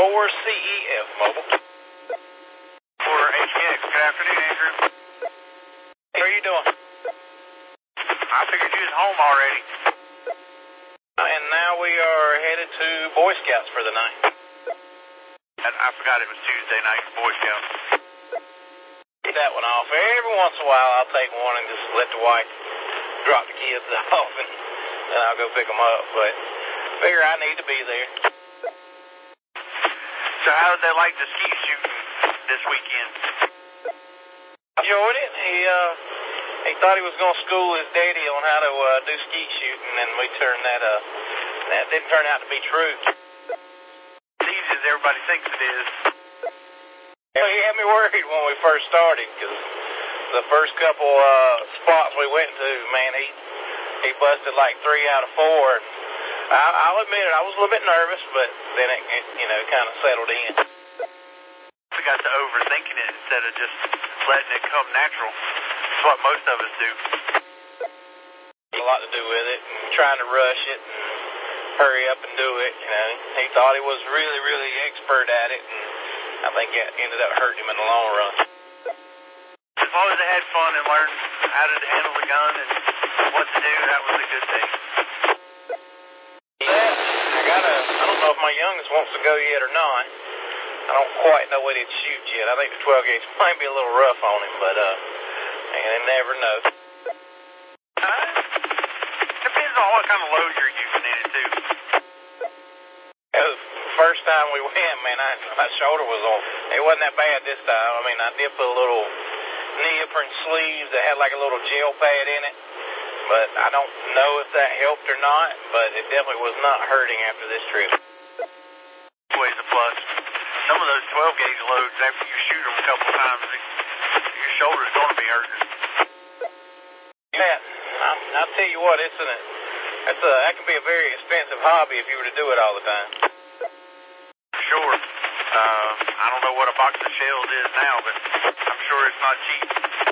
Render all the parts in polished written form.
KO4CEF Mobile. For HKX, good afternoon, Andrew. How are you doing? I figured you was home already. And now we are headed to Boy Scouts for the night. I forgot it was Tuesday night for Boy Scouts. Get that one off. Every once in a while I'll take one and just let the wife drop the kids off and then I'll go pick them up. But figure I need to be there. So how did they like the ski shooting this weekend? Enjoyed it. He thought he was going to school his daddy on how to do skeet shooting, and we turned that didn't turn out to be true. As easy as everybody thinks it is. Well, he had me worried when we first started, because the first couple spots we went to, man, he busted like 3 out of 4. And I'll admit it, I was a little bit nervous, but then it kind of settled in. We got to overthinking it instead of just letting it come natural. It's what most of us do. A lot to do with it, and trying to rush it and hurry up and do it. He thought he was really, really expert at it, and I think it ended up hurting him in the long run. As long as they had fun and learned how to handle the gun and what to do, that was a good thing. Yeah, I don't know if my youngest wants to go yet or not. I don't quite know what he'd shoot yet. I think the 12 gauge might be a little rough on him, but you never know. Depends on what kind of load you're using in it too. First time we went, man, my shoulder was on. It wasn't that bad this time. I mean, I did put a little neoprene sleeves that had like a little gel pad in it, but I don't know if that helped or not, but it definitely was not hurting after this trip. Always a plus. Some of those 12 gauge loads, after you shoot them a couple times, your shoulder's going to be hurting. Yeah, I'll tell you what, that can be a very expensive hobby if you were to do it all the time. Sure. I don't know what a box of shells is now, but I'm sure it's not cheap.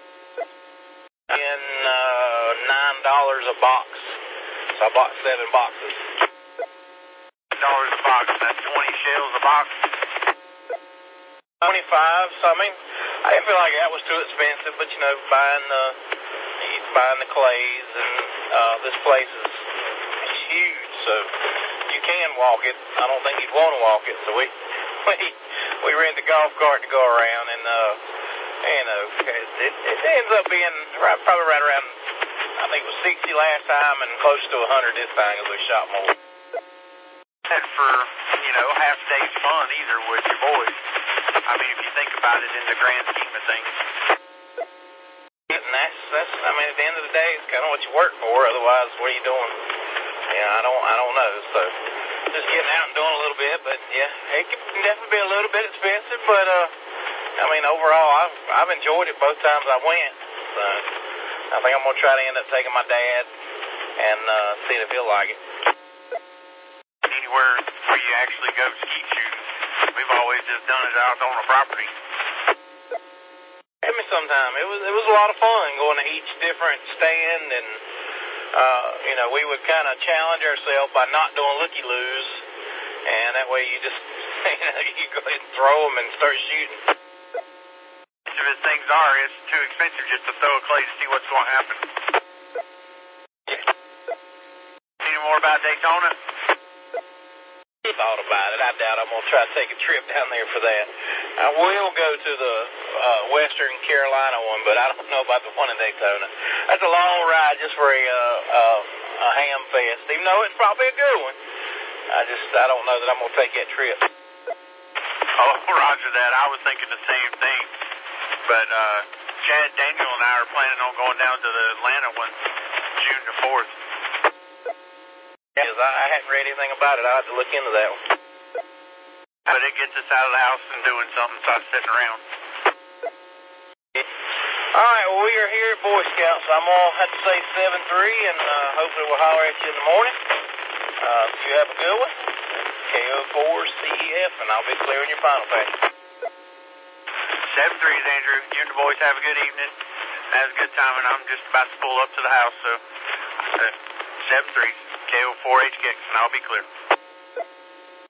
$9 a box. So I bought 7 boxes. $7 a box, and that's 20 shells a box. 25, so I mean, I didn't feel like that was too expensive, but buying the clays, and this place is huge, so you can walk it. I don't think you'd want to walk it, so we rent a golf cart to go around, and it ends up being probably right around, I think it was 60 last time and close to 100 this time as we shot more. And for, half a day's fun either with your boys. I mean, if you think about it in the grand scheme of things. And that's I mean, at the end of the day, it's kind of what you work for. Otherwise, what are you doing? Yeah, I don't know. So just getting out and doing a little bit, but yeah, it can definitely be a little bit expensive. But I mean, overall, I've enjoyed it both times I went. So I think I'm gonna try to end up taking my dad and see if he'll like it. Anywhere where you actually go skeet shooting, we've always just done it out on a property. Give me some time. It was a lot of fun going to each different stand, and we would kind of challenge ourselves by not doing looky-loos, and that way you just you go ahead and throw them and start shooting. Most of his things are, it's too expensive just to throw a clay to see what's going to happen. Yeah. Any more about Daytona? Thought about it. I doubt I'm going to try to take a trip down there for that. I will go to the Western Carolina one, but I don't know about the one in Daytona. That's a long ride just for a ham fest, even though it's probably a good one. I don't know that I'm going to take that trip. Oh, roger that. I was thinking the same thing. But Chad, Daniel, and I are planning on going down to the Atlanta one June the 4th. Because I hadn't read anything about it. I'll have to look into that one. But it gets us out of the house and doing something, so I'm sitting around. All right, well, we are here at Boy Scouts. I'm going to have to say 7-3, and hopefully we'll holler at you in the morning. You have a good one. KO4CEF, and I'll be clearing your final pack. 7-3s, Andrew. You and the boys have a good evening. Have a good time, and I'm just about to pull up to the house, so 7-3s. KO4HKX, and I'll be clear.